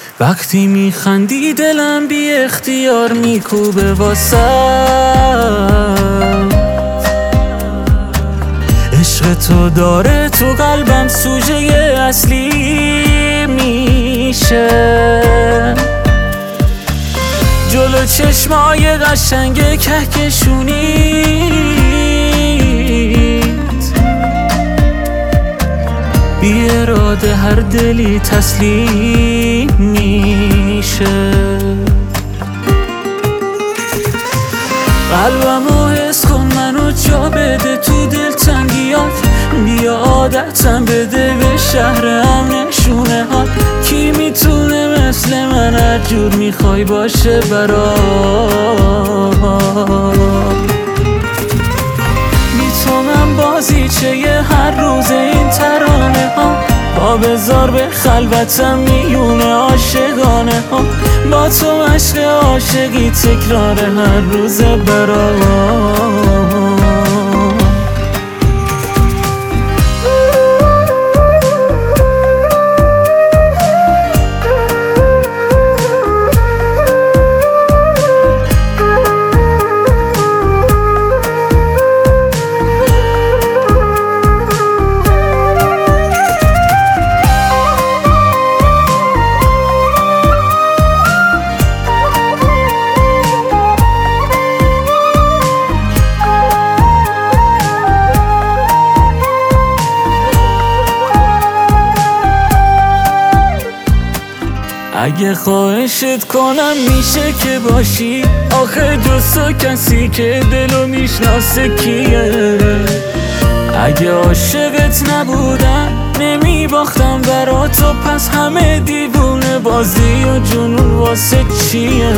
وقتی میخندی دلم بی اختیار میکوبه واسه عشق تو داره تو قلبم سوژه اصلی میشه. جلو چشمای قشنگ کهکشونیت بی اراده هر دلی تسلیم میشه. قلبمو حس کن منو جا بده تو دلتنگیات، بیا عادتم بده به شهرم نشونه ها. کی میتونه مثل من هر جور میخوای باشه بی تو من بازیچه هر روز این ترانه ها. پا بذار به خلوتم میونه عاشقانه ها. با تو عشق عاشقی تکرار هر روز اگه خواهشت کنم میشه که باشی، آخه جز تو کسی که دلو میشناسه کیه؟ اگه عاشقت نبودم نمیباختم برا تو، پس همه دیوونه بازی و جنون واسه چیه؟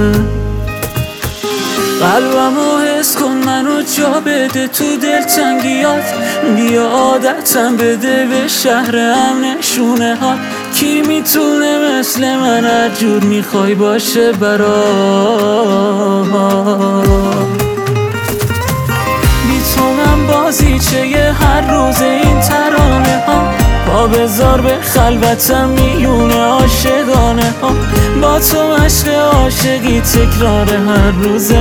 قلبمو حس کن منو جا بده تو دلتنگیات، بیا عادتم بده به شهرم نشونه ها. کی میتونه مثل من هر جور میخوای باشه بی تو من بازیچه هر روز این ترانه ها. پا بذار به خلوتم میونه عاشقانه ها. با تو عشق عاشقی تکرار هر روز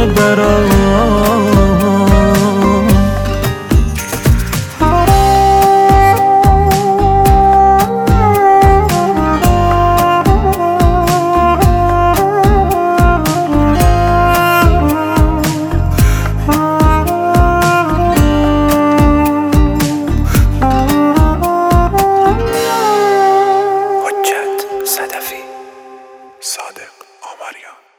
صادق آمریان.